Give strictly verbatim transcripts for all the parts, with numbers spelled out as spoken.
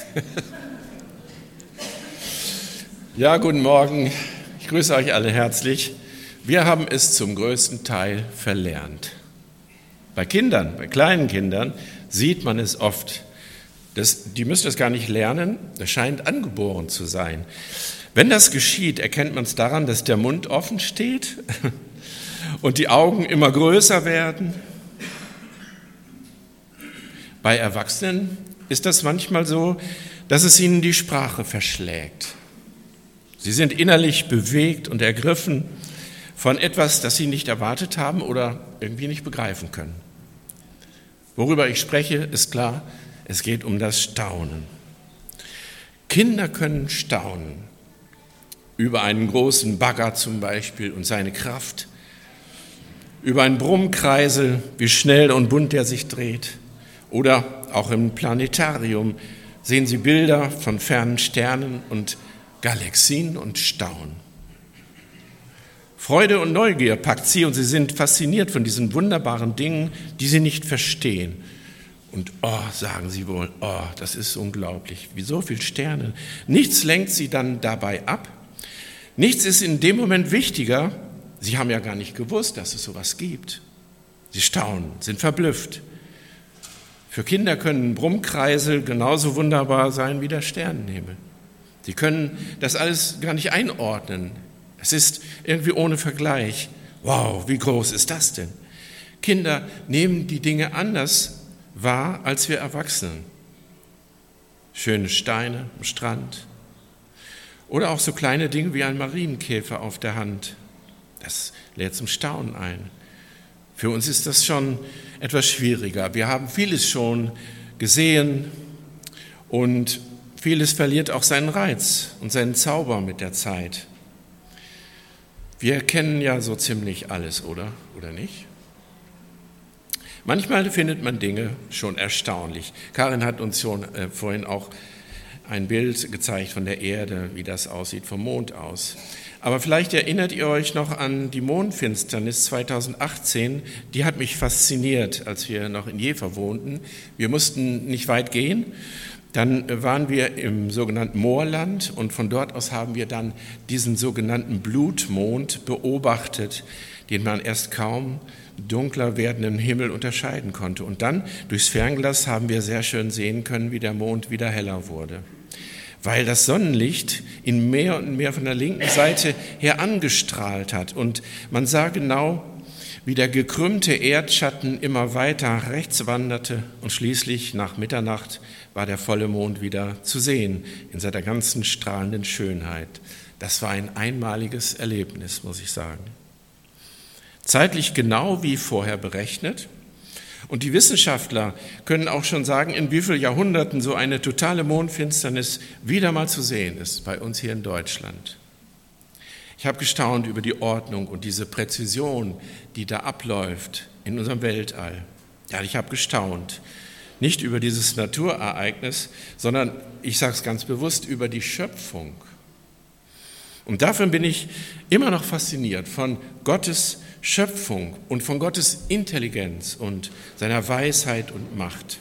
Ja, guten Morgen. Ich grüße euch alle herzlich. Wir haben es zum größten Teil verlernt. Bei Kindern, bei kleinen Kindern sieht man es oft. Das, die müssen es gar nicht lernen, das scheint angeboren zu sein. Wenn das geschieht, erkennt man es daran, dass der Mund offen steht und die Augen immer größer werden. Bei Erwachsenen ist das manchmal so, dass es ihnen die Sprache verschlägt. Sie sind innerlich bewegt und ergriffen von etwas, das sie nicht erwartet haben oder irgendwie nicht begreifen können. Worüber ich spreche, ist klar, es geht um das Staunen. Kinder können staunen über einen großen Bagger zum Beispiel und seine Kraft, über einen Brummkreisel, wie schnell und bunt der sich dreht, oder auch im Planetarium sehen sie Bilder von fernen Sternen und Galaxien und staunen. Freude und Neugier packt sie und sie sind fasziniert von diesen wunderbaren Dingen, die sie nicht verstehen. Und oh, sagen sie wohl, oh, das ist unglaublich, wie so viele Sterne. Nichts lenkt sie dann dabei ab. Nichts ist in dem Moment wichtiger. Sie haben ja gar nicht gewusst, dass es sowas gibt. Sie staunen, sind verblüfft. Für Kinder können Brummkreisel genauso wunderbar sein wie der Sternenhimmel. Sie können das alles gar nicht einordnen. Es ist irgendwie ohne Vergleich. Wow, wie groß ist das denn? Kinder nehmen die Dinge anders wahr als wir Erwachsenen. Schöne Steine am Strand oder auch so kleine Dinge wie ein Marienkäfer auf der Hand. Das lädt zum Staunen ein. Für uns ist das schon etwas schwieriger. Wir haben vieles schon gesehen und vieles verliert auch seinen Reiz und seinen Zauber mit der Zeit. Wir kennen ja so ziemlich alles, oder? Oder nicht? Manchmal findet man Dinge schon erstaunlich. Karin hat uns schon äh, vorhin auch ein Bild gezeigt von der Erde, wie das aussieht vom Mond aus. Aber vielleicht erinnert ihr euch noch an die Mondfinsternis zweitausendachtzehn. Die hat mich fasziniert, als wir noch in Jever wohnten. Wir mussten nicht weit gehen. Dann waren wir im sogenannten Moorland und von dort aus haben wir dann diesen sogenannten Blutmond beobachtet, den man erst kaum dunkler werdenden Himmel unterscheiden konnte. Und dann durchs Fernglas haben wir sehr schön sehen können, wie der Mond wieder heller wurde. Weil das Sonnenlicht ihn mehr und mehr von der linken Seite her angestrahlt hat. Und man sah genau, wie der gekrümmte Erdschatten immer weiter rechts wanderte und schließlich nach Mitternacht war der volle Mond wieder zu sehen in seiner ganzen strahlenden Schönheit. Das war ein einmaliges Erlebnis, muss ich sagen. Zeitlich genau wie vorher berechnet. Und die Wissenschaftler können auch schon sagen, in wie vielen Jahrhunderten so eine totale Mondfinsternis wieder mal zu sehen ist, bei uns hier in Deutschland. Ich habe gestaunt über die Ordnung und diese Präzision, die da abläuft in unserem Weltall. Ja, ich habe gestaunt. Nicht über dieses Naturereignis, sondern, ich sage es ganz bewusst, über die Schöpfung. Und dafür bin ich immer noch fasziniert von Gottes Schöpfung und von Gottes Intelligenz und seiner Weisheit und Macht.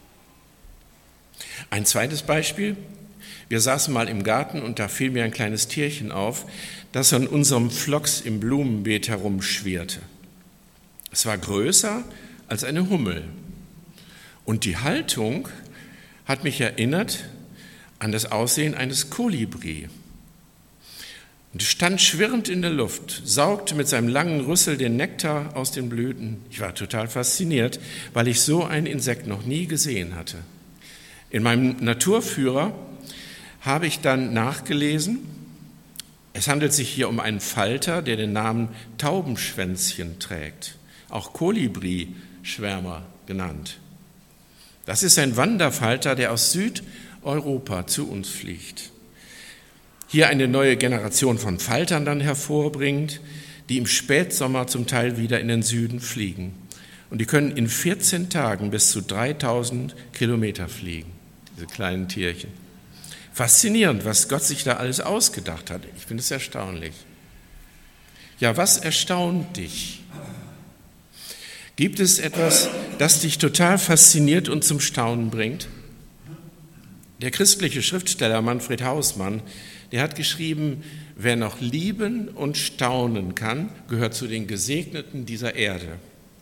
Ein zweites Beispiel. Wir saßen mal im Garten und da fiel mir ein kleines Tierchen auf, das an unserem Phlox im Blumenbeet herumschwirrte. Es war größer als eine Hummel. Und die Haltung hat mich erinnert an das Aussehen eines Kolibri. Und es stand schwirrend in der Luft, saugte mit seinem langen Rüssel den Nektar aus den Blüten. Ich war total fasziniert, weil ich so ein Insekt noch nie gesehen hatte. In meinem Naturführer habe ich dann nachgelesen, es handelt sich hier um einen Falter, der den Namen Taubenschwänzchen trägt, auch Kolibri-Schwärmer genannt. Das ist ein Wanderfalter, der aus Südeuropa zu uns fliegt. Hier eine neue Generation von Faltern dann hervorbringt, die im Spätsommer zum Teil wieder in den Süden fliegen. Und die können in vierzehn Tagen bis zu dreitausend Kilometer fliegen, diese kleinen Tierchen. Faszinierend, was Gott sich da alles ausgedacht hat. Ich finde es erstaunlich. Ja, was erstaunt dich? Gibt es etwas, das dich total fasziniert und zum Staunen bringt? Der christliche Schriftsteller Manfred Hausmann, der hat geschrieben, wer noch lieben und staunen kann, gehört zu den Gesegneten dieser Erde.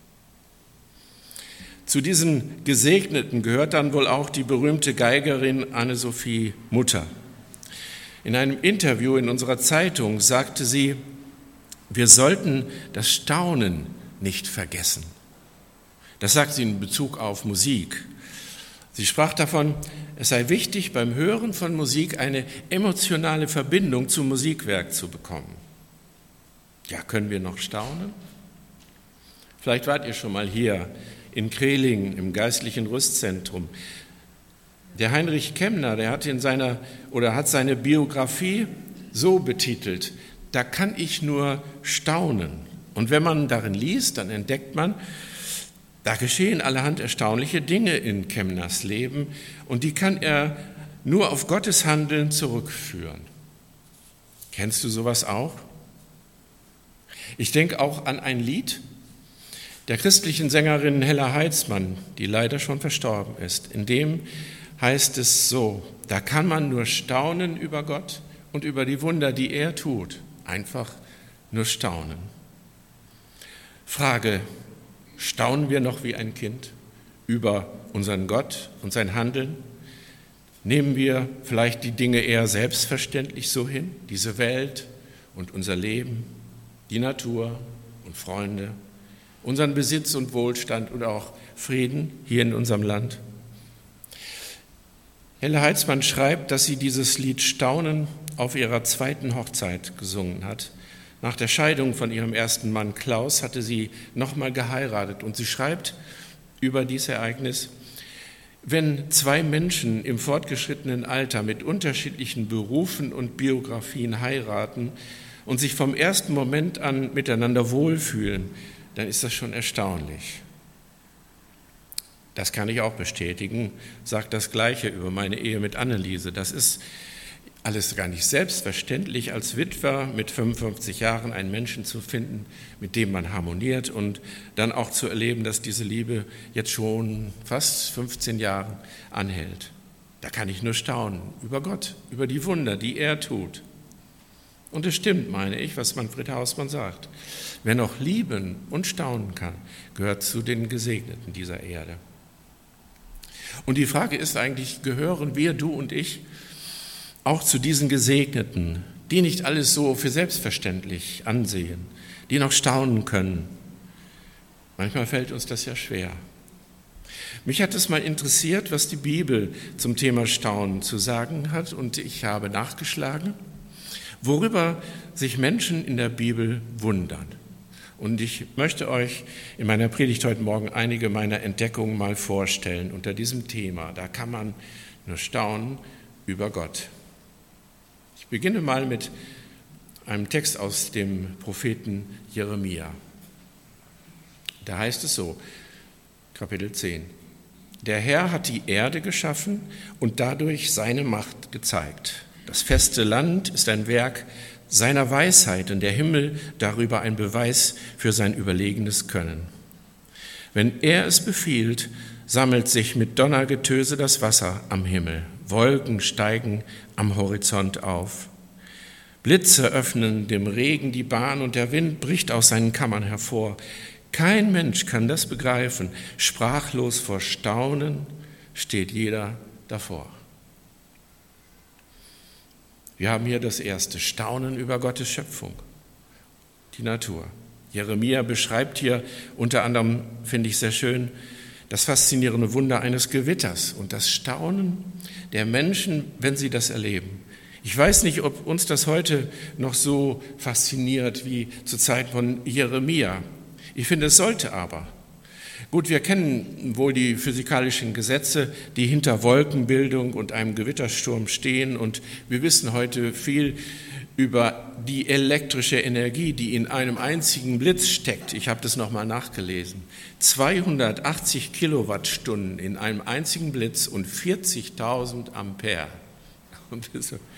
Zu diesen Gesegneten gehört dann wohl auch die berühmte Geigerin Anne-Sophie Mutter. In einem Interview in unserer Zeitung sagte sie, wir sollten das Staunen nicht vergessen. Das sagt sie in Bezug auf Musik. Sie sprach davon, es sei wichtig, beim Hören von Musik eine emotionale Verbindung zum Musikwerk zu bekommen. Ja, können wir noch staunen? Vielleicht wart ihr schon mal hier in Kreling im geistlichen Rüstzentrum. Der Heinrich Kemmner, der hat in seiner oder hat seine Biografie so betitelt: Da kann ich nur staunen. Und wenn man darin liest, dann entdeckt man, da geschehen allerhand erstaunliche Dinge in Kemmners Leben und die kann er nur auf Gottes Handeln zurückführen. Kennst du sowas auch? Ich denke auch an ein Lied der christlichen Sängerin Hella Heitzmann, die leider schon verstorben ist. In dem heißt es so: Da kann man nur staunen über Gott und über die Wunder, die er tut. Einfach nur staunen. Frage: Staunen wir noch wie ein Kind über unseren Gott und sein Handeln? Nehmen wir vielleicht die Dinge eher selbstverständlich so hin, diese Welt und unser Leben, die Natur und Freunde, unseren Besitz und Wohlstand und auch Frieden hier in unserem Land? Helle Heitzmann schreibt, dass sie dieses Lied Staunen auf ihrer zweiten Hochzeit gesungen hat. Nach der Scheidung von ihrem ersten Mann Klaus hatte sie nochmal geheiratet und sie schreibt über dieses Ereignis: Wenn zwei Menschen im fortgeschrittenen Alter mit unterschiedlichen Berufen und Biografien heiraten und sich vom ersten Moment an miteinander wohlfühlen, dann ist das schon erstaunlich. Das kann ich auch bestätigen, sagt das Gleiche über meine Ehe mit Anneliese. Das ist alles gar nicht selbstverständlich, als Witwer mit fünfundfünfzig Jahren einen Menschen zu finden, mit dem man harmoniert und dann auch zu erleben, dass diese Liebe jetzt schon fast fünfzehn Jahre anhält. Da kann ich nur staunen über Gott, über die Wunder, die er tut. Und es stimmt, meine ich, was Manfred Hausmann sagt. Wer noch lieben und staunen kann, gehört zu den Gesegneten dieser Erde. Und die Frage ist eigentlich, gehören wir, du und ich, auch zu diesen Gesegneten, die nicht alles so für selbstverständlich ansehen, die noch staunen können? Manchmal fällt uns das ja schwer. Mich hat es mal interessiert, was die Bibel zum Thema Staunen zu sagen hat, und ich habe nachgeschlagen, worüber sich Menschen in der Bibel wundern. Und ich möchte euch in meiner Predigt heute Morgen einige meiner Entdeckungen mal vorstellen unter diesem Thema. Da kann man nur staunen über Gott. Ich beginne mal mit einem Text aus dem Propheten Jeremia. Da heißt es so, Kapitel zehn: Der Herr hat die Erde geschaffen und dadurch seine Macht gezeigt. Das feste Land ist ein Werk seiner Weisheit und der Himmel darüber ein Beweis für sein überlegenes Können. Wenn er es befiehlt, sammelt sich mit Donnergetöse das Wasser am Himmel. Wolken steigen am Horizont auf. Blitze öffnen dem Regen die Bahn und der Wind bricht aus seinen Kammern hervor. Kein Mensch kann das begreifen. Sprachlos vor Staunen steht jeder davor. Wir haben hier das erste: Staunen über Gottes Schöpfung, die Natur. Jeremia beschreibt hier unter anderem, finde ich sehr schön, das faszinierende Wunder eines Gewitters und das Staunen der Menschen, wenn sie das erleben. Ich weiß nicht, ob uns das heute noch so fasziniert wie zur Zeit von Jeremia. Ich finde, es sollte aber. Gut, wir kennen wohl die physikalischen Gesetze, die hinter Wolkenbildung und einem Gewittersturm stehen, und wir wissen heute viel über die elektrische Energie, die in einem einzigen Blitz steckt. Ich habe das nochmal nachgelesen. zweihundertachtzig Kilowattstunden in einem einzigen Blitz und vierzigtausend Ampere.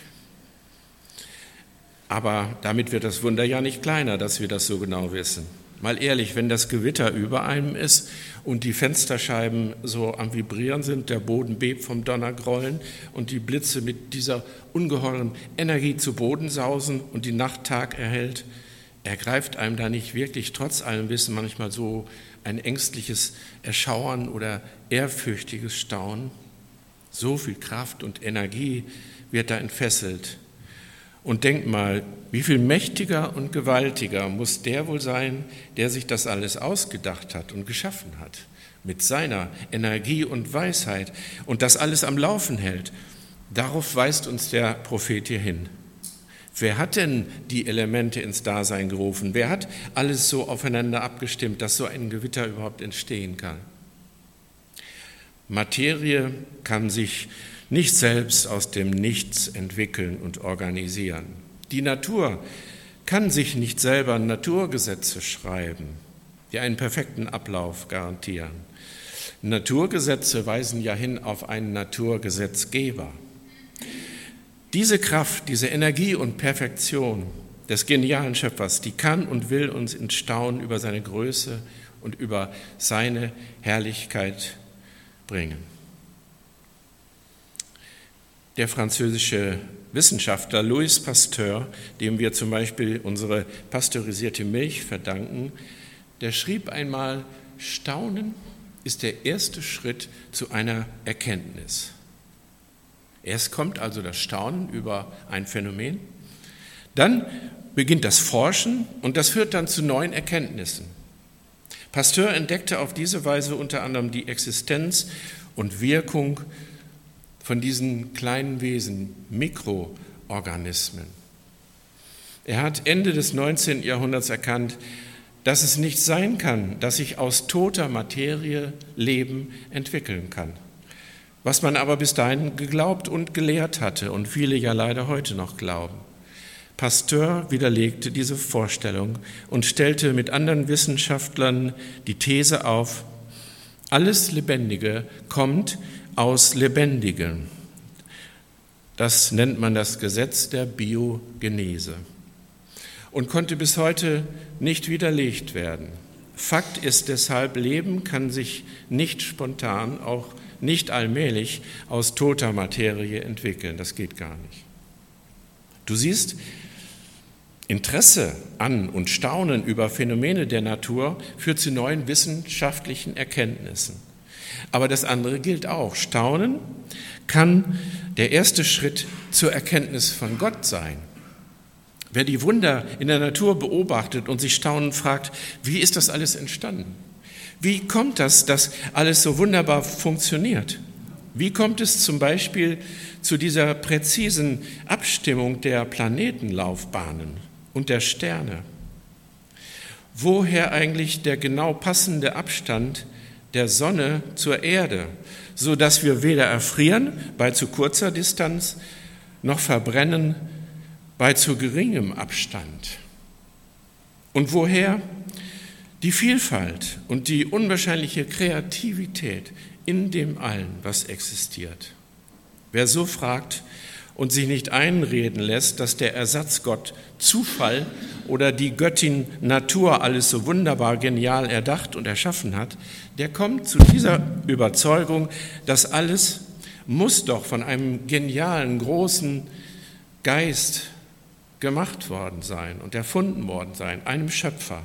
Aber damit wird das Wunder ja nicht kleiner, dass wir das so genau wissen. Mal ehrlich, wenn das Gewitter über einem ist und die Fensterscheiben so am Vibrieren sind, der Boden bebt vom Donnergrollen und die Blitze mit dieser ungeheuren Energie zu Boden sausen und die Nacht Tag erhält, ergreift einem da nicht wirklich trotz allem Wissen manchmal so ein ängstliches Erschauern oder ehrfürchtiges Staunen? So viel Kraft und Energie wird da entfesselt. Und denkt mal, wie viel mächtiger und gewaltiger muss der wohl sein, der sich das alles ausgedacht hat und geschaffen hat, mit seiner Energie und Weisheit und das alles am Laufen hält. Darauf weist uns der Prophet hier hin. Wer hat denn die Elemente ins Dasein gerufen? Wer hat alles so aufeinander abgestimmt, dass so ein Gewitter überhaupt entstehen kann? Materie kann sich nicht selbst aus dem Nichts entwickeln und organisieren. Die Natur kann sich nicht selber Naturgesetze schreiben, die einen perfekten Ablauf garantieren. Naturgesetze weisen ja hin auf einen Naturgesetzgeber. Diese Kraft, diese Energie und Perfektion des genialen Schöpfers, die kann und will uns ins Staunen über seine Größe und über seine Herrlichkeit bringen. Der französische Wissenschaftler Louis Pasteur, dem wir zum Beispiel unsere pasteurisierte Milch verdanken, der schrieb einmal, Staunen ist der erste Schritt zu einer Erkenntnis. Erst kommt also das Staunen über ein Phänomen, dann beginnt das Forschen und das führt dann zu neuen Erkenntnissen. Pasteur entdeckte auf diese Weise unter anderem die Existenz und Wirkung von diesen kleinen Wesen, Mikroorganismen. Er hat Ende des neunzehnten Jahrhunderts erkannt, dass es nicht sein kann, dass sich aus toter Materie Leben entwickeln kann. Was man aber bis dahin geglaubt und gelehrt hatte und viele ja leider heute noch glauben. Pasteur widerlegte diese Vorstellung und stellte mit anderen Wissenschaftlern die These auf, alles Lebendige kommt aus Lebendigem. Das nennt man das Gesetz der Biogenese und konnte bis heute nicht widerlegt werden. Fakt ist deshalb, Leben kann sich nicht spontan, auch nicht allmählich aus toter Materie entwickeln. Das geht gar nicht. Du siehst, Interesse an und Staunen über Phänomene der Natur führt zu neuen wissenschaftlichen Erkenntnissen. Aber das andere gilt auch. Staunen kann der erste Schritt zur Erkenntnis von Gott sein. Wer die Wunder in der Natur beobachtet und sich staunend fragt, wie ist das alles entstanden? Wie kommt das, dass alles so wunderbar funktioniert? Wie kommt es zum Beispiel zu dieser präzisen Abstimmung der Planetenlaufbahnen und der Sterne? Woher eigentlich der genau passende Abstand der Sonne zur Erde, so dass wir weder erfrieren bei zu kurzer Distanz noch verbrennen bei zu geringem Abstand? Und woher die Vielfalt und die unwahrscheinliche Kreativität in dem allen, was existiert? Wer so fragt und sich nicht einreden lässt, dass der Ersatzgott Zufall oder die Göttin Natur alles so wunderbar genial erdacht und erschaffen hat, der kommt zu dieser Überzeugung, dass alles muss doch von einem genialen, großen Geist gemacht worden sein und erfunden worden sein, einem Schöpfer.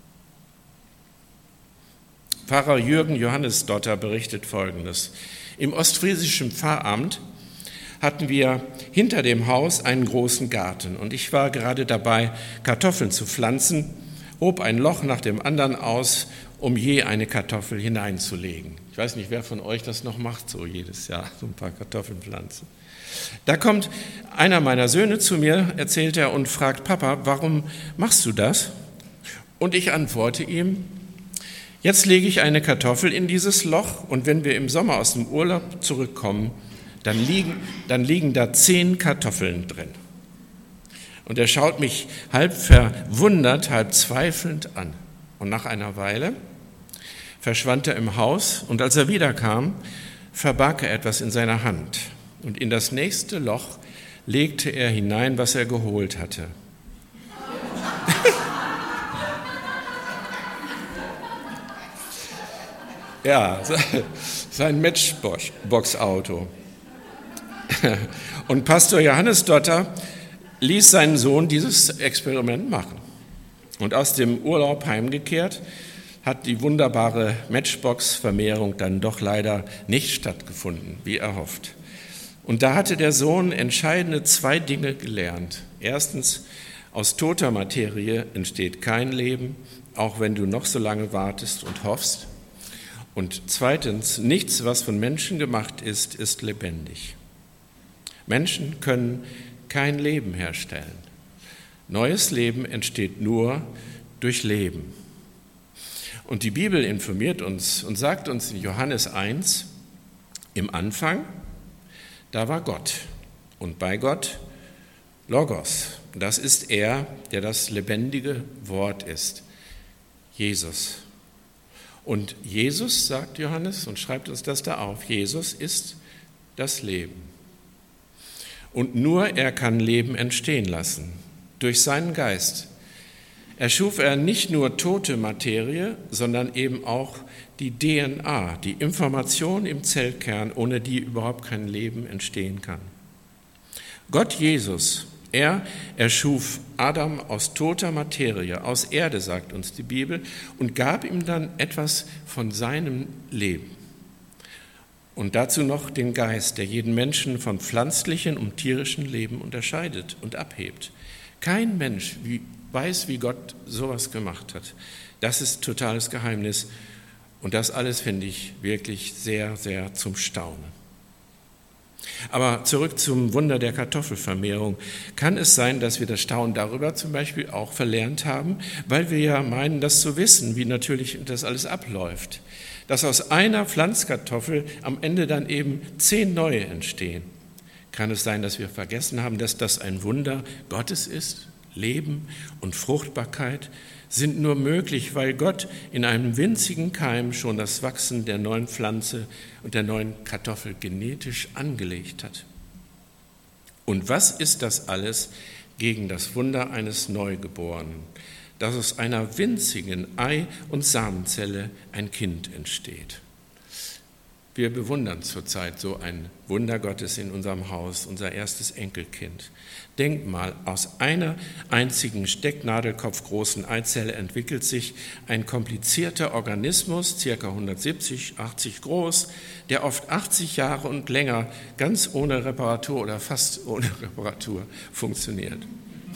Pfarrer Jürgen Johannesdotter berichtet Folgendes. Im ostfriesischen Pfarramt hatten wir hinter dem Haus einen großen Garten und ich war gerade dabei, Kartoffeln zu pflanzen, hob ein Loch nach dem anderen aus, um je eine Kartoffel hineinzulegen. Ich weiß nicht, wer von euch das noch macht, so jedes Jahr, so ein paar Kartoffeln pflanzen. Da kommt einer meiner Söhne zu mir, erzählt er, und fragt, Papa, warum machst du das? Und ich antworte ihm, jetzt lege ich eine Kartoffel in dieses Loch und wenn wir im Sommer aus dem Urlaub zurückkommen, dann liegen, dann liegen da zehn Kartoffeln drin. Und er schaut mich halb verwundert, halb zweifelnd an. Und nach einer Weile verschwand er im Haus und als er wiederkam, verbarg er etwas in seiner Hand. Und in das nächste Loch legte er hinein, was er geholt hatte. Ja, sein Matchbox-Auto. Und Pastor Johannes Dotter ließ seinen Sohn dieses Experiment machen. Und aus dem Urlaub heimgekehrt hat die wunderbare Matchbox-Vermehrung dann doch leider nicht stattgefunden, wie erhofft. Und da hatte der Sohn entscheidende zwei Dinge gelernt. Erstens, aus toter Materie entsteht kein Leben, auch wenn du noch so lange wartest und hoffst. Und zweitens, nichts, was von Menschen gemacht ist, ist lebendig. Menschen können kein Leben herstellen. Neues Leben entsteht nur durch Leben. Und die Bibel informiert uns und sagt uns in Johannes eins, im Anfang, da war Gott und bei Gott Logos. Das ist er, der das lebendige Wort ist, Jesus. Und Jesus, sagt Johannes und schreibt uns das da auf, Jesus ist das Leben. Und nur er kann Leben entstehen lassen, durch seinen Geist. Erschuf er nicht nur tote Materie, sondern eben auch die D N A, die Information im Zellkern, ohne die überhaupt kein Leben entstehen kann. Gott Jesus, er erschuf Adam aus toter Materie, aus Erde, sagt uns die Bibel, und gab ihm dann etwas von seinem Leben. Und dazu noch den Geist, der jeden Menschen von pflanzlichen und tierischen Leben unterscheidet und abhebt. Kein Mensch wie, weiß, wie Gott sowas gemacht hat. Das ist totales Geheimnis. Und das alles finde ich wirklich sehr, sehr zum Staunen. Aber zurück zum Wunder der Kartoffelvermehrung. Kann es sein, dass wir das Staunen darüber zum Beispiel auch verlernt haben, weil wir ja meinen, das zu wissen, wie natürlich das alles abläuft? Dass aus einer Pflanzkartoffel am Ende dann eben zehn neue entstehen. Kann es sein, dass wir vergessen haben, dass das ein Wunder Gottes ist? Leben und Fruchtbarkeit sind nur möglich, weil Gott in einem winzigen Keim schon das Wachsen der neuen Pflanze und der neuen Kartoffel genetisch angelegt hat. Und was ist das alles gegen das Wunder eines Neugeborenen, dass aus einer winzigen Ei- und Samenzelle ein Kind entsteht? Wir bewundern zurzeit so ein Wunder Gottes in unserem Haus, unser erstes Enkelkind. Denk mal, aus einer einzigen stecknadelkopfgroßen Eizelle entwickelt sich ein komplizierter Organismus, ca. hundertsiebzig, achtzig groß, der oft achtzig Jahre und länger ganz ohne Reparatur oder fast ohne Reparatur funktioniert.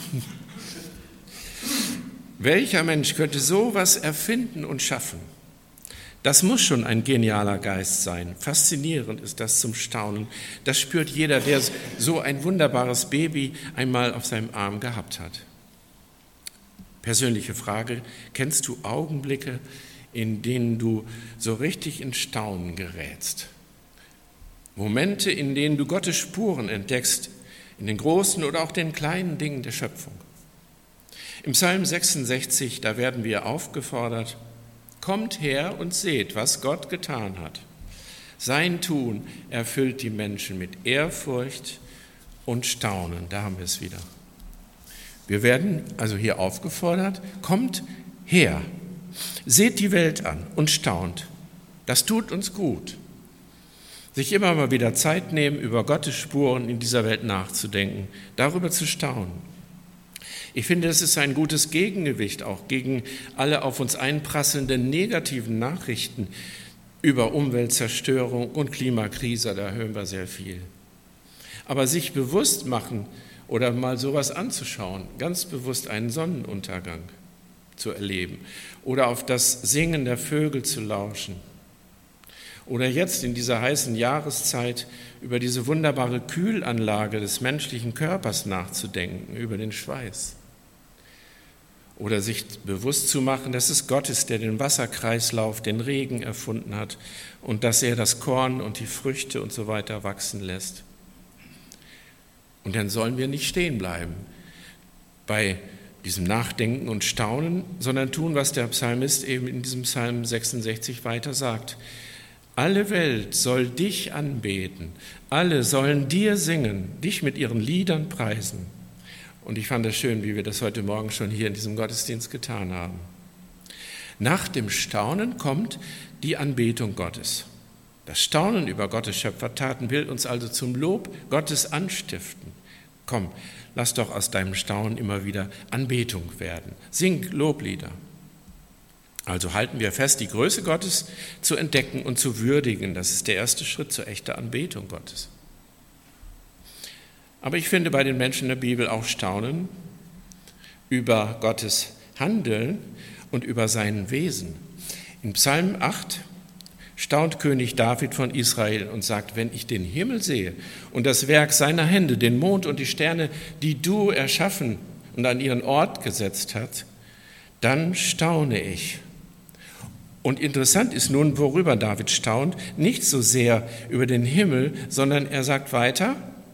Welcher Mensch könnte sowas erfinden und schaffen? Das muss schon ein genialer Geist sein. Faszinierend ist das zum Staunen. Das spürt jeder, der so ein wunderbares Baby einmal auf seinem Arm gehabt hat. Persönliche Frage: Kennst du Augenblicke, in denen du so richtig in Staunen gerätst? Momente, in denen du Gottes Spuren entdeckst, in den großen oder auch den kleinen Dingen der Schöpfung. Im Psalm sechsundsechzig, da werden wir aufgefordert: Kommt her und seht, was Gott getan hat. Sein Tun erfüllt die Menschen mit Ehrfurcht und Staunen. Da haben wir es wieder. Wir werden also hier aufgefordert: Kommt her, seht die Welt an und staunt. Das tut uns gut. Sich immer mal wieder Zeit nehmen, über Gottes Spuren in dieser Welt nachzudenken, darüber zu staunen. Ich finde, das ist ein gutes Gegengewicht auch gegen alle auf uns einprasselnden negativen Nachrichten über Umweltzerstörung und Klimakrise, da hören wir sehr viel. Aber sich bewusst machen oder mal sowas anzuschauen, ganz bewusst einen Sonnenuntergang zu erleben oder auf das Singen der Vögel zu lauschen oder jetzt in dieser heißen Jahreszeit über diese wunderbare Kühlanlage des menschlichen Körpers nachzudenken, über den Schweiß. Oder sich bewusst zu machen, dass es Gott ist, der den Wasserkreislauf, den Regen erfunden hat und dass er das Korn und die Früchte und so weiter wachsen lässt. Und dann sollen wir nicht stehen bleiben bei diesem Nachdenken und Staunen, sondern tun, was der Psalmist eben in diesem Psalm sechsundsechzig weiter sagt. Alle Welt soll dich anbeten, alle sollen dir singen, dich mit ihren Liedern preisen. Und ich fand es schön, wie wir das heute Morgen schon hier in diesem Gottesdienst getan haben. Nach dem Staunen kommt die Anbetung Gottes. Das Staunen über Gottes Schöpfertaten will uns also zum Lob Gottes anstiften. Komm, lass doch aus deinem Staunen immer wieder Anbetung werden. Sing Loblieder. Also halten wir fest, die Größe Gottes zu entdecken und zu würdigen. Das ist der erste Schritt zur echten Anbetung Gottes. Aber ich finde bei den Menschen in der Bibel auch Staunen über Gottes Handeln und über sein Wesen. In Psalm acht staunt König David von Israel und sagt, wenn ich den Himmel sehe und das Werk seiner Hände, den Mond und die Sterne, die du erschaffen und an ihren Ort gesetzt hast, dann staune ich. Und interessant ist nun, worüber David staunt, nicht so sehr über den Himmel, sondern er sagt weiter,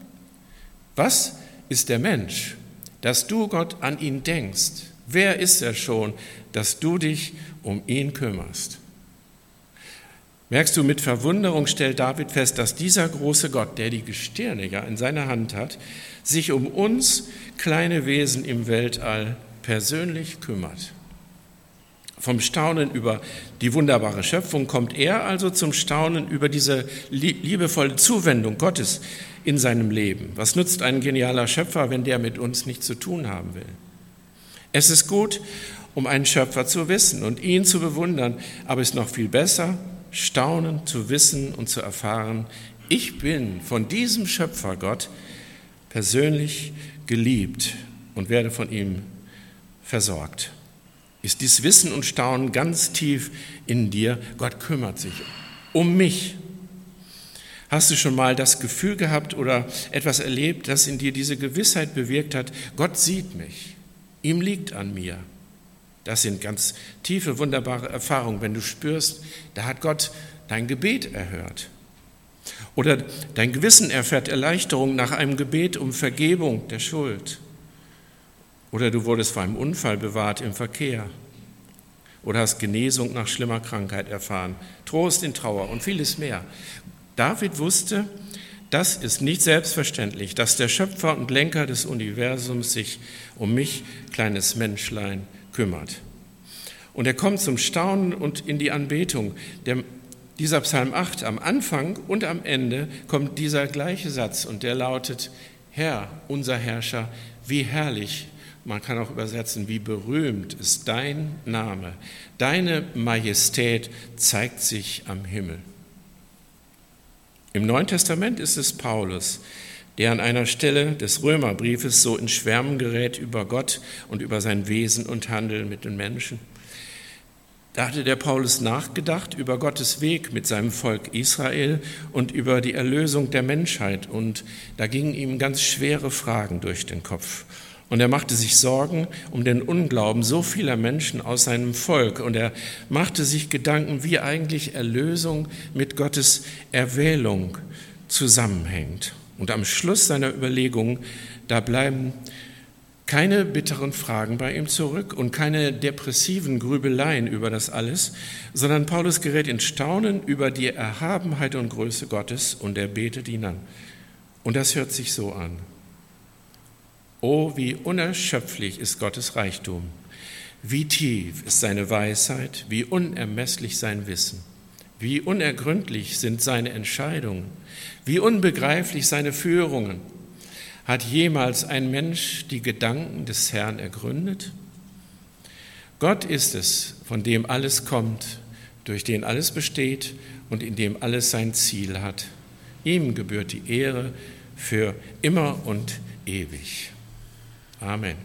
was ist der Mensch, dass du, Gott, an ihn denkst? Wer ist er schon, dass du dich um ihn kümmerst? Merkst du, mit Verwunderung stellt David fest, dass dieser große Gott, der die Gestirne ja in seiner Hand hat, sich um uns kleine Wesen im Weltall persönlich kümmert. Vom Staunen über die wunderbare Schöpfung kommt er also zum Staunen über diese liebevolle Zuwendung Gottes in seinem Leben. Was nutzt ein genialer Schöpfer, wenn der mit uns nichts zu tun haben will? Es ist gut, um einen Schöpfer zu wissen und ihn zu bewundern, aber es ist noch viel besser, staunen, zu wissen und zu erfahren, ich bin von diesem Schöpfer Gott persönlich geliebt und werde von ihm versorgt. Ist dies Wissen und Staunen ganz tief in dir? Gott kümmert sich um mich. Hast du schon mal das Gefühl gehabt oder etwas erlebt, das in dir diese Gewissheit bewirkt hat, Gott sieht mich, ihm liegt an mir? Das sind ganz tiefe, wunderbare Erfahrungen, wenn du spürst, da hat Gott dein Gebet erhört. Oder dein Gewissen erfährt Erleichterung nach einem Gebet um Vergebung der Schuld. Oder du wurdest vor einem Unfall bewahrt im Verkehr. Oder hast Genesung nach schlimmer Krankheit erfahren, Trost in Trauer und vieles mehr. David wusste, das ist nicht selbstverständlich, dass der Schöpfer und Lenker des Universums sich um mich, kleines Menschlein, kümmert. Und er kommt zum Staunen und in die Anbetung. Der, dieser Psalm acht, am Anfang und am Ende kommt dieser gleiche Satz und der lautet, Herr, unser Herrscher, wie herrlich, man kann auch übersetzen, wie berühmt ist dein Name. Deine Majestät zeigt sich am Himmel. Im Neuen Testament ist es Paulus, der an einer Stelle des Römerbriefes so in Schwärmen gerät über Gott und über sein Wesen und Handeln mit den Menschen. Da hatte der Paulus nachgedacht über Gottes Weg mit seinem Volk Israel und über die Erlösung der Menschheit. Und da gingen ihm ganz schwere Fragen durch den Kopf. Und er machte sich Sorgen um den Unglauben so vieler Menschen aus seinem Volk. Und er machte sich Gedanken, wie eigentlich Erlösung mit Gottes Erwählung zusammenhängt. Und am Schluss seiner Überlegungen, da bleiben keine bitteren Fragen bei ihm zurück und keine depressiven Grübeleien über das alles, sondern Paulus gerät in Staunen über die Erhabenheit und Größe Gottes und er betet ihn an. Und das hört sich so an. Oh, wie unerschöpflich ist Gottes Reichtum, wie tief ist seine Weisheit, wie unermesslich sein Wissen, wie unergründlich sind seine Entscheidungen, wie unbegreiflich seine Führungen. Hat jemals ein Mensch die Gedanken des Herrn ergründet? Gott ist es, von dem alles kommt, durch den alles besteht und in dem alles sein Ziel hat. Ihm gebührt die Ehre für immer und ewig. Amen.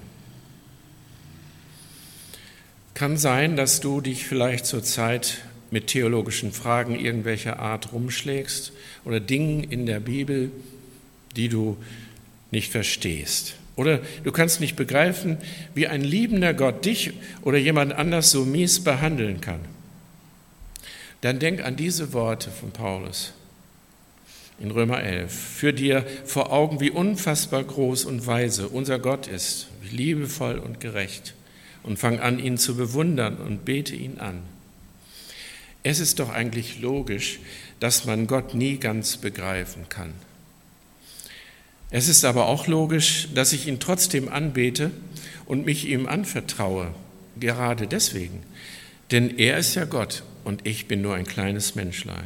Kann sein, dass du dich vielleicht zurzeit mit theologischen Fragen irgendwelcher Art rumschlägst oder Dingen in der Bibel, die du nicht verstehst. Oder du kannst nicht begreifen, wie ein liebender Gott dich oder jemand anders so mies behandeln kann. Dann denk an diese Worte von Paulus in Römer elf. Führ dir vor Augen, wie unfassbar groß und weise unser Gott ist, wie liebevoll und gerecht. Und fang an, ihn zu bewundern und bete ihn an. Es ist doch eigentlich logisch, dass man Gott nie ganz begreifen kann. Es ist aber auch logisch, dass ich ihn trotzdem anbete und mich ihm anvertraue, gerade deswegen, Denn er ist ja Gott und ich bin nur ein kleines Menschlein.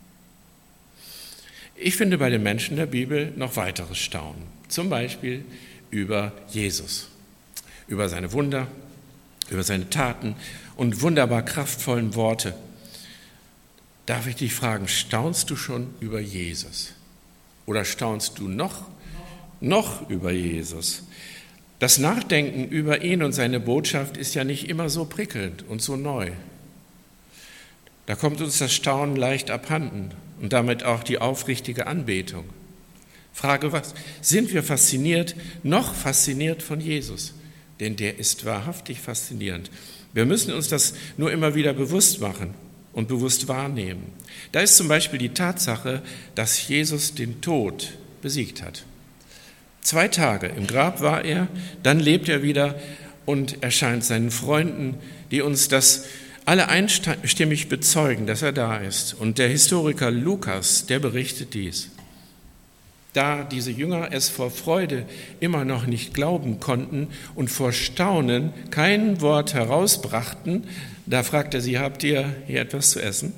Ich finde bei den Menschen der Bibel noch weiteres Staunen. Zum Beispiel über Jesus, über seine Wunder, über seine Taten und wunderbar kraftvollen Worte. Darf ich dich fragen, staunst du schon über Jesus? Oder staunst du noch, noch über Jesus? Das Nachdenken über ihn und seine Botschaft ist ja nicht immer so prickelnd und so neu. Da kommt uns das Staunen leicht abhanden und damit auch die aufrichtige Anbetung. Frage, was? Sind wir fasziniert, noch fasziniert von Jesus? Denn der ist wahrhaftig faszinierend. Wir müssen uns das nur immer wieder bewusst machen und bewusst wahrnehmen. Da ist zum Beispiel die Tatsache, dass Jesus den Tod besiegt hat. Zwei Tage im Grab war er, dann lebt er wieder und erscheint seinen Freunden, die uns das alle einstimmig bezeugen, dass er da ist. Und der Historiker Lukas, der berichtet dies. Da diese Jünger es vor Freude immer noch nicht glauben konnten und vor Staunen kein Wort herausbrachten, da fragt er sie, habt ihr hier etwas zu essen?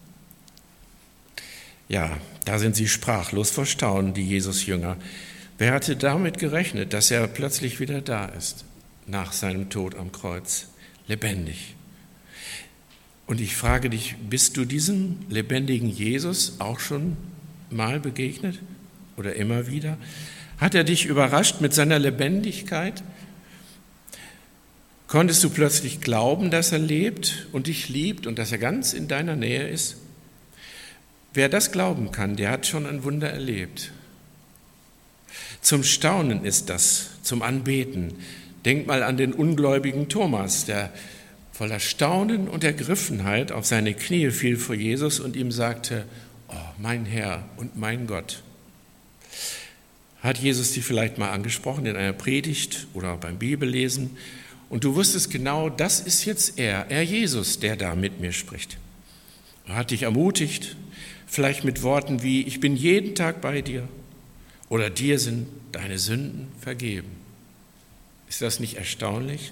Ja, da sind sie sprachlos vor Staunen, die Jesus-Jünger. Wer hatte damit gerechnet, dass er plötzlich wieder da ist, nach seinem Tod am Kreuz, lebendig? Und ich frage dich, bist du diesem lebendigen Jesus auch schon mal begegnet oder immer wieder? Hat er dich überrascht mit seiner Lebendigkeit? Konntest du plötzlich glauben, dass er lebt und dich liebt und dass er ganz in deiner Nähe ist? Wer das glauben kann, der hat schon ein Wunder erlebt. Zum Staunen ist das, zum Anbeten. Denk mal an den ungläubigen Thomas, der voller Staunen und Ergriffenheit auf seine Knie fiel vor Jesus und ihm sagte, oh, mein Herr und mein Gott. Hat Jesus dich vielleicht mal angesprochen in einer Predigt oder beim Bibellesen und du wusstest genau, das ist jetzt er, er Jesus, der da mit mir spricht. Er hat dich ermutigt, vielleicht mit Worten wie, ich bin jeden Tag bei dir oder dir sind deine Sünden vergeben. Ist das nicht erstaunlich?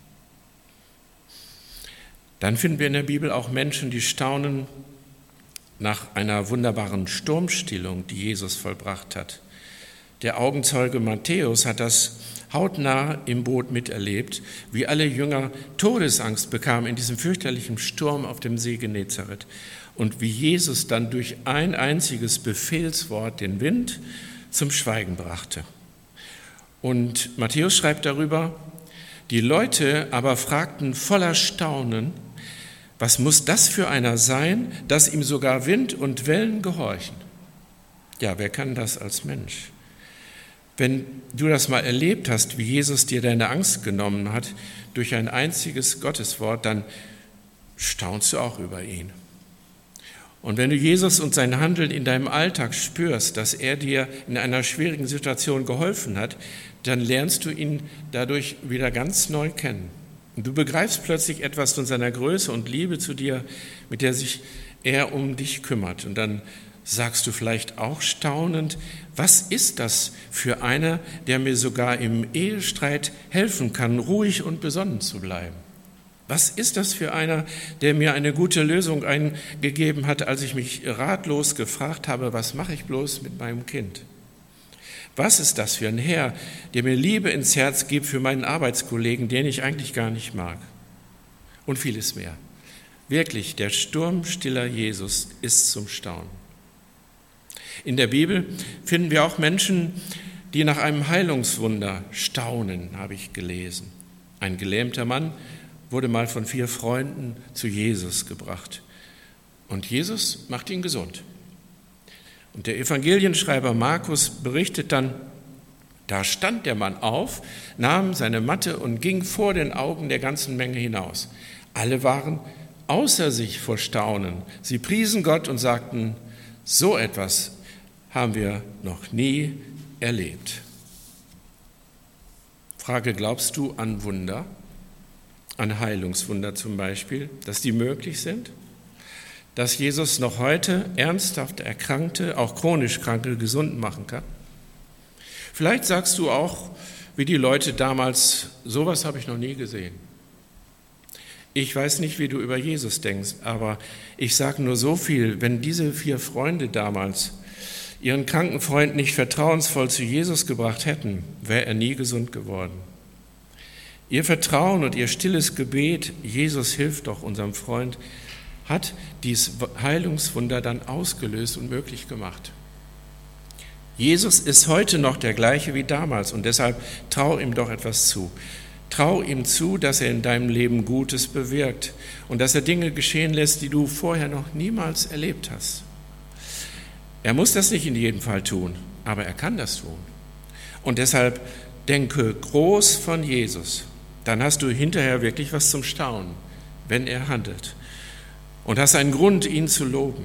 Dann finden wir in der Bibel auch Menschen, die staunen nach einer wunderbaren Sturmstillung, die Jesus vollbracht hat. Der Augenzeuge Matthäus hat das hautnah im Boot miterlebt, wie alle Jünger Todesangst bekamen in diesem fürchterlichen Sturm auf dem See Genezareth und wie Jesus dann durch ein einziges Befehlswort den Wind zum Schweigen brachte. Und Matthäus schreibt darüber, die Leute aber fragten voller Staunen, was muss das für einer sein, dass ihm sogar Wind und Wellen gehorchen? Ja, wer kann das als Mensch? Wenn du das mal erlebt hast, wie Jesus dir deine Angst genommen hat durch ein einziges Gotteswort, dann staunst du auch über ihn. Und wenn du Jesus und sein Handeln in deinem Alltag spürst, dass er dir in einer schwierigen Situation geholfen hat, dann lernst du ihn dadurch wieder ganz neu kennen. Und du begreifst plötzlich etwas von seiner Größe und Liebe zu dir, mit der sich er um dich kümmert. Und dann sagst du vielleicht auch staunend, was ist das für einer, der mir sogar im Ehestreit helfen kann, ruhig und besonnen zu bleiben? Was ist das für einer, der mir eine gute Lösung eingegeben hat, als ich mich ratlos gefragt habe, was mache ich bloß mit meinem Kind? Was ist das für ein Herr, der mir Liebe ins Herz gibt für meinen Arbeitskollegen, den ich eigentlich gar nicht mag? Und vieles mehr. Wirklich, der sturmstiller Jesus ist zum Staunen. In der Bibel finden wir auch Menschen, die nach einem Heilungswunder staunen, habe ich gelesen. Ein gelähmter Mann wurde mal von vier Freunden zu Jesus gebracht. Und Jesus macht ihn gesund. Und der Evangelienschreiber Markus berichtet dann, da stand der Mann auf, nahm seine Matte und ging vor den Augen der ganzen Menge hinaus. Alle waren außer sich vor Staunen. Sie priesen Gott und sagten, so etwas haben wir noch nie erlebt. Frage, glaubst du an Wunder, an Heilungswunder zum Beispiel, dass die möglich sind? Dass Jesus noch heute ernsthaft Erkrankte, auch chronisch Kranke, gesund machen kann? Vielleicht sagst du auch, wie die Leute damals, sowas habe ich noch nie gesehen. Ich weiß nicht, wie du über Jesus denkst, aber ich sage nur so viel, wenn diese vier Freunde damals ihren kranken Freund nicht vertrauensvoll zu Jesus gebracht hätten, wäre er nie gesund geworden. Ihr Vertrauen und ihr stilles Gebet, Jesus hilft doch unserem Freund, hat dieses Heilungswunder dann ausgelöst und möglich gemacht. Jesus ist heute noch der gleiche wie damals und deshalb trau ihm doch etwas zu. Trau ihm zu, dass er in deinem Leben Gutes bewirkt und dass er Dinge geschehen lässt, die du vorher noch niemals erlebt hast. Er muss das nicht in jedem Fall tun, aber er kann das tun. Und deshalb denke groß von Jesus. Dann hast du hinterher wirklich was zum Staunen, wenn er handelt. Und hast einen Grund, ihn zu loben.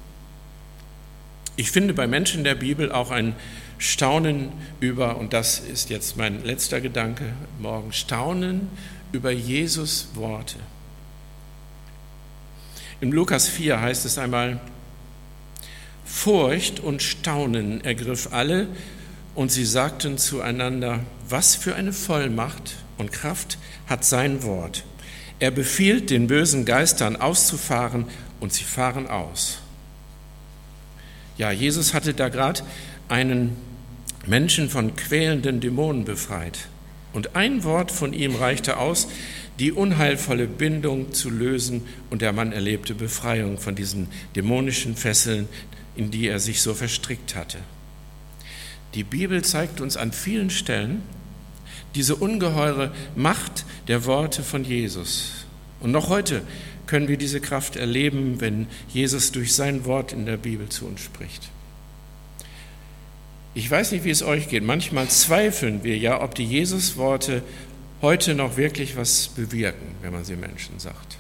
Ich finde bei Menschen der Bibel auch ein Staunen über, und das ist jetzt mein letzter Gedanke morgen, Staunen über Jesus Worte. In Lukas vier heißt es einmal, Furcht und Staunen ergriff alle und sie sagten zueinander, was für eine Vollmacht und Kraft hat sein Wort. Er befiehlt den bösen Geistern auszufahren und sie fahren aus. Ja, Jesus hatte da gerade einen Menschen von quälenden Dämonen befreit. Und ein Wort von ihm reichte aus, die unheilvolle Bindung zu lösen, und der Mann erlebte Befreiung von diesen dämonischen Fesseln, in die er sich so verstrickt hatte. Die Bibel zeigt uns an vielen Stellen diese ungeheure Macht der Worte von Jesus. Und noch heute können wir diese Kraft erleben, wenn Jesus durch sein Wort in der Bibel zu uns spricht. Ich weiß nicht, wie es euch geht. Manchmal zweifeln wir ja, ob die Jesus-Worte heute noch wirklich was bewirken, wenn man sie Menschen sagt.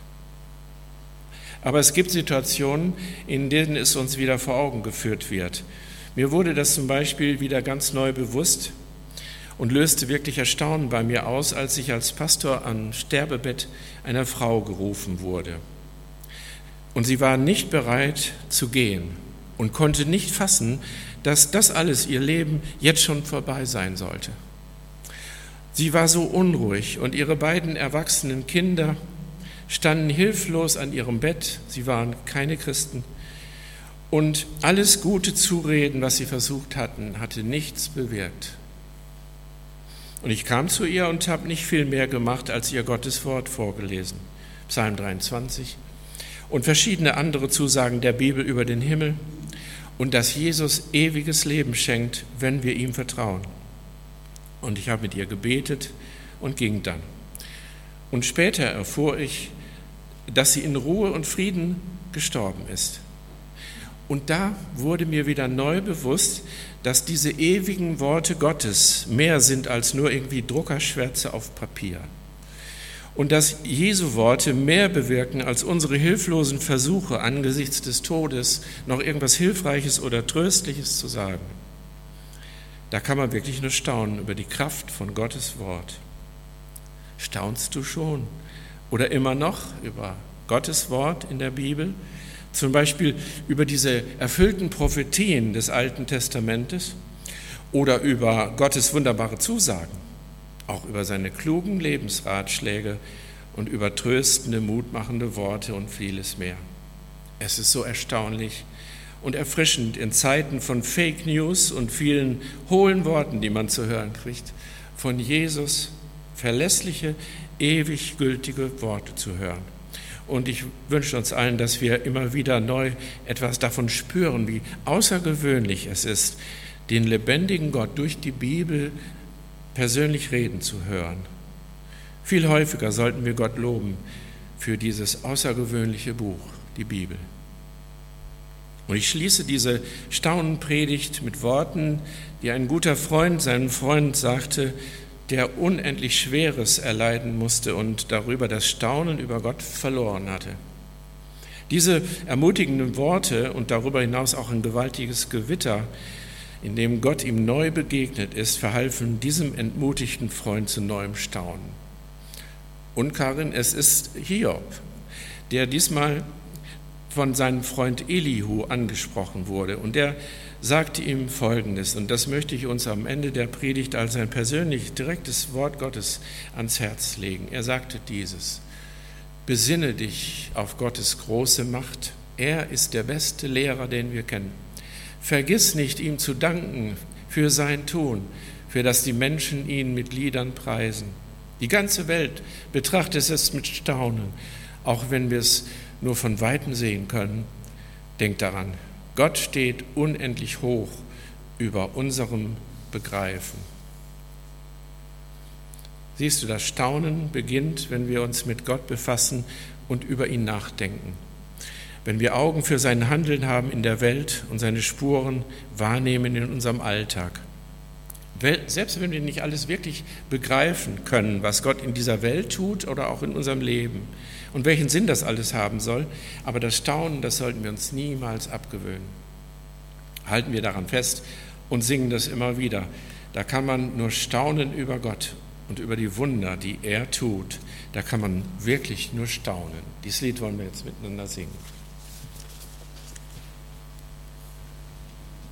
Aber es gibt Situationen, in denen es uns wieder vor Augen geführt wird. Mir wurde das zum Beispiel wieder ganz neu bewusst und löste wirklich Erstaunen bei mir aus, als ich als Pastor am Sterbebett einer Frau gerufen wurde. Und sie war nicht bereit zu gehen und konnte nicht fassen, dass das alles, ihr Leben, jetzt schon vorbei sein sollte. Sie war so unruhig und ihre beiden erwachsenen Kinder standen hilflos an ihrem Bett, sie waren keine Christen. Und alles gute Zureden, was sie versucht hatten, hatte nichts bewirkt. Und ich kam zu ihr und habe nicht viel mehr gemacht, als ihr Gottes Wort vorgelesen. Psalm dreiundzwanzig und verschiedene andere Zusagen der Bibel über den Himmel und dass Jesus ewiges Leben schenkt, wenn wir ihm vertrauen. Und ich habe mit ihr gebetet und ging dann. Und später erfuhr ich, dass sie in Ruhe und Frieden gestorben ist. Und da wurde mir wieder neu bewusst, dass diese ewigen Worte Gottes mehr sind als nur irgendwie Druckerschwärze auf Papier. Und dass Jesu Worte mehr bewirken als unsere hilflosen Versuche, angesichts des Todes noch irgendwas Hilfreiches oder Tröstliches zu sagen. Da kann man wirklich nur staunen über die Kraft von Gottes Wort. Staunst du schon oder immer noch über Gottes Wort in der Bibel? Zum Beispiel über diese erfüllten Prophetien des Alten Testamentes oder über Gottes wunderbare Zusagen, auch über seine klugen Lebensratschläge und über tröstende, mutmachende Worte und vieles mehr. Es ist so erstaunlich und erfrischend in Zeiten von Fake News und vielen hohlen Worten, die man zu hören kriegt, von Jesus verlässliche, ewig gültige Worte zu hören. Und ich wünsche uns allen, dass wir immer wieder neu etwas davon spüren, wie außergewöhnlich es ist, den lebendigen Gott durch die Bibel persönlich reden zu hören. Viel häufiger sollten wir Gott loben für dieses außergewöhnliche Buch, die Bibel. Und ich schließe diese Staunenpredigt mit Worten, die ein guter Freund seinem Freund sagte, der unendlich Schweres erleiden musste und darüber das Staunen über Gott verloren hatte. Diese ermutigenden Worte und darüber hinaus auch ein gewaltiges Gewitter, in dem Gott ihm neu begegnet ist, verhalfen diesem entmutigten Freund zu neuem Staunen. Und Karin, es ist Hiob, der diesmal von seinem Freund Elihu angesprochen wurde und der sagte ihm Folgendes, und das möchte ich uns am Ende der Predigt als ein persönlich direktes Wort Gottes ans Herz legen. Er sagte dieses: Besinne dich auf Gottes große Macht. Er ist der beste Lehrer, den wir kennen. Vergiss nicht, ihm zu danken für sein Tun, für das die Menschen ihn mit Liedern preisen. Die ganze Welt betrachtet es mit Staunen, auch wenn wir es nur von Weitem sehen können. Denk daran, Gott steht unendlich hoch über unserem Begreifen. Siehst du, das Staunen beginnt, wenn wir uns mit Gott befassen und über ihn nachdenken. Wenn wir Augen für sein Handeln haben in der Welt und seine Spuren wahrnehmen in unserem Alltag. Selbst wenn wir nicht alles wirklich begreifen können, was Gott in dieser Welt tut oder auch in unserem Leben und welchen Sinn das alles haben soll, aber das Staunen, das sollten wir uns niemals abgewöhnen. Halten wir daran fest und singen das immer wieder. Da kann man nur staunen über Gott und über die Wunder, die er tut. Da kann man wirklich nur staunen. Dieses Lied wollen wir jetzt miteinander singen.